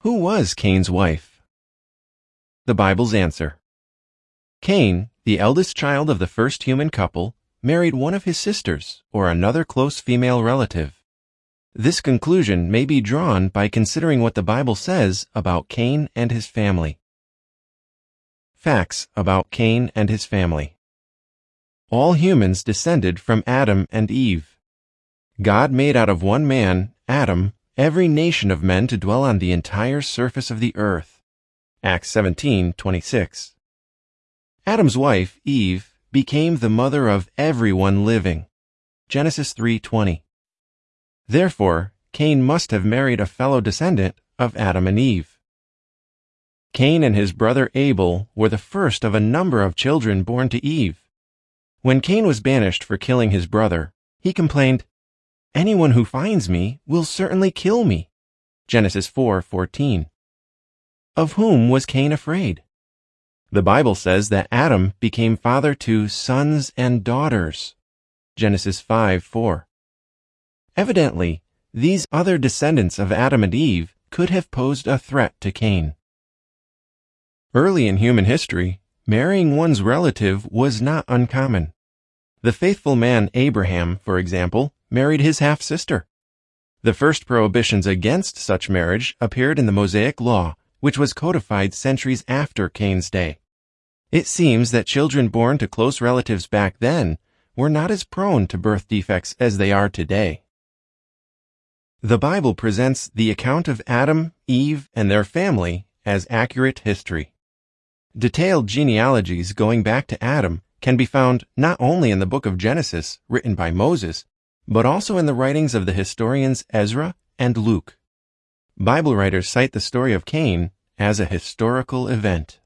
Who was Cain's wife? The Bible's answer. Cain, the eldest child of the first human couple, married one of his sisters or another close female relative. This conclusion may be drawn by considering what the Bible says about Cain and his family. Facts about Cain and his family. All humans descended from Adam and Eve. God made out of one man, Adam, every nation of men to dwell on the entire surface of the earth. Acts 17:26. Adam's wife, Eve, became the mother of everyone living. Genesis 3:20. Therefore, Cain must have married a fellow descendant of Adam and Eve. Cain and his brother Abel were the first of a number of children born to Eve. When Cain was banished for killing his brother, he complained, "Anyone who finds me will certainly kill me." Genesis 4:14. Of whom was Cain afraid? The Bible says that Adam became father to sons and daughters. Genesis 5:4. Evidently, these other descendants of Adam and Eve could have posed a threat to Cain. Early in human history, marrying one's relative was not uncommon. The faithful man Abraham, for example, married his half-sister. The first prohibitions against such marriage appeared in the Mosaic Law, which was codified centuries after Cain's day. It seems that children born to close relatives back then were not as prone to birth defects as they are today. The Bible presents the account of Adam, Eve, and their family as accurate history. Detailed genealogies going back to Adam can be found not only in the book of Genesis, written by Moses, but also in the writings of the historians Ezra and Luke. Bible writers cite the story of Cain as a historical event.